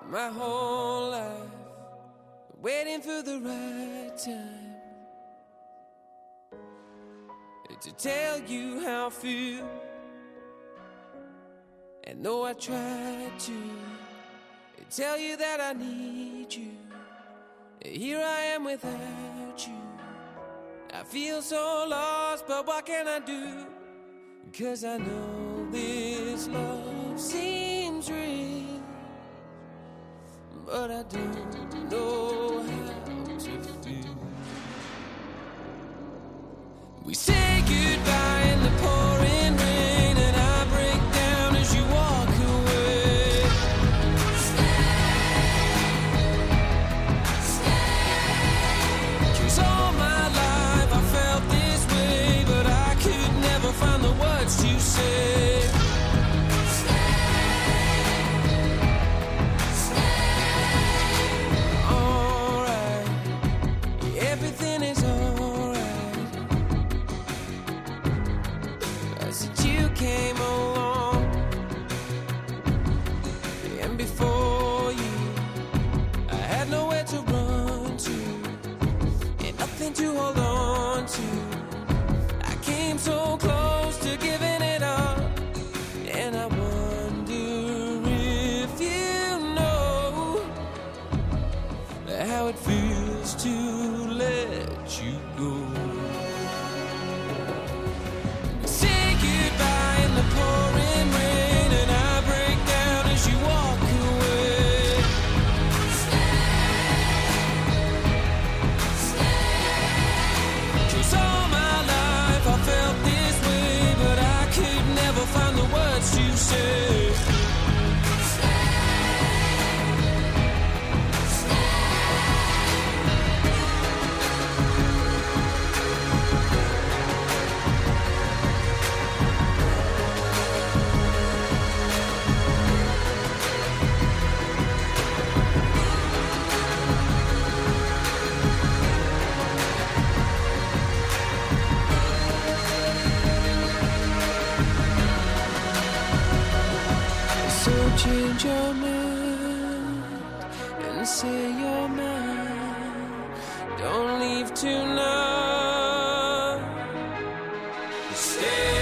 my whole life, waiting for the right time to tell you how I feel. And though I tried to tell you that I need you, here I am without you. I feel so lost, but what can I do? 'Cause I know this love seems real, but I don't know how to feel. We say goodbye in the pouring rain, and I break down as you walk away. Stay. 'Cause all my life I felt this way, but I could never find the words to say. Came along, and before you I had nowhere to run to, and nothing to hold on to. I came so close to giving it up, and I wonder if you know how it feels to let you go. The pouring rain, and I break down as you walk away. Stay. 'Cause all my life I felt this way, but I could never find the words to say. So change your mind and say you're mine. Don't leave tonight. Stay.